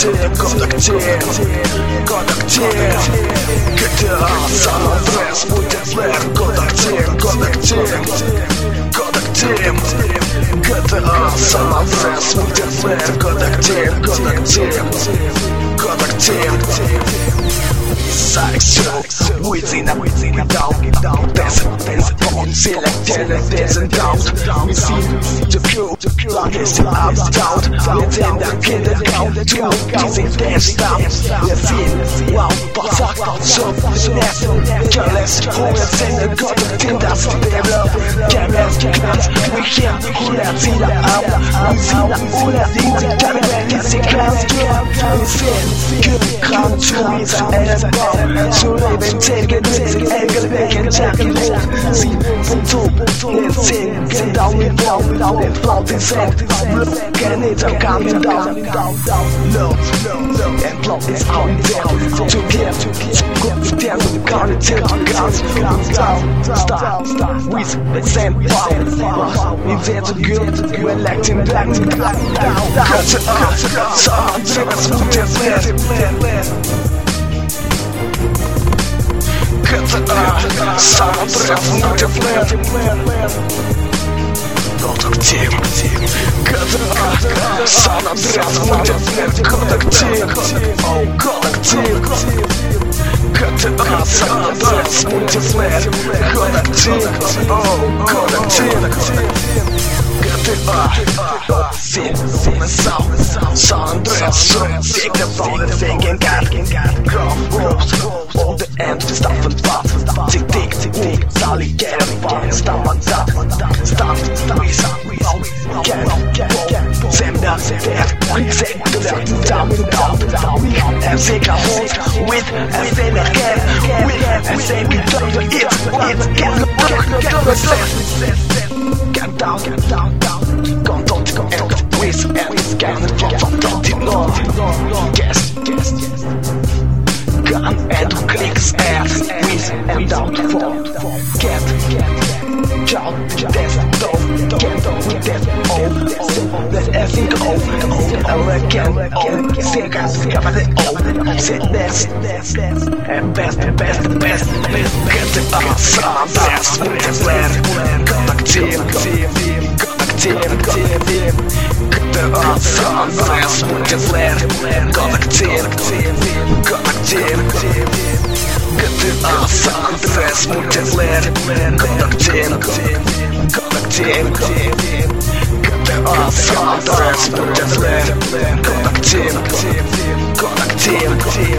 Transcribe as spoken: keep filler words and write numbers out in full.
Team, Kodak Team, Kodak Team, джи ти эй San Andreas, Multiplayer, Kodak Team, Kodak Team, Kodak Team, джи ти эй San Andreas, Multiplayer, Kodak Team, Kodak Team, Kodak Team. Psycho, within a within a down, dancing, dancing on, selecting and dancing down. We see the crew, like it's still up down. Within the kingdom down, to easy dance down. We see, wow, but I got so nasty, careless, homeless, and the god of the that's their love. Careless, careless, we can't pull that in the up. We see the all that things that can be easy, can't get. We see, good, come to me, and so they've been taking this angle back and taking hold. See, from top, let's sing, get down with down without it, floating sand. Look and it's a coming down, down, down. Love, love, and plot is out there. To get, to get, go down with the car and take the guns. Down, start, start, with the same power. If there's a good, we're electing black, down, down, down. Cut it up, San Andreas, Multiplayer. джи ти эй San Andreas, Multiplayer, Kodak Team, джи ти эй San Andreas, Multiplayer, Kodak Team, oh Kodak Team, джи ти эй San Andreas, Multiplayer, Kodak Team, oh Kodak Team, джи ти эй, все, полный саунд, San Andreas, всех готовы, thinking God, growth, all the empty stuff and pop, tick tick tick tick, Sally get a bomb, stop on top, stop, we stop, we get, get, Sam does that, we take the left, down, down, down, we and take a hold with, and say that can, with, and say we don't do it, it, get the book, get the set, get down, get down, down, come don't, come and with, and scan, from don't ignore, guess, guess, guess. Gun and clicks ass with and down for get child death don't get with that oh let everything go again oh second cover the oh set best and best best best get the San Andreas, Multiplayer, Kodak Team, Kodak Team, Kodak Team, get the San Andreas, Multiplayer, Kodak Team, Kodak Team, get the San Andreas, Multiplayer, Kodak Team, Kodak Team, get the San Andreas, Multiplayer, Kodak Team, Kodak Team.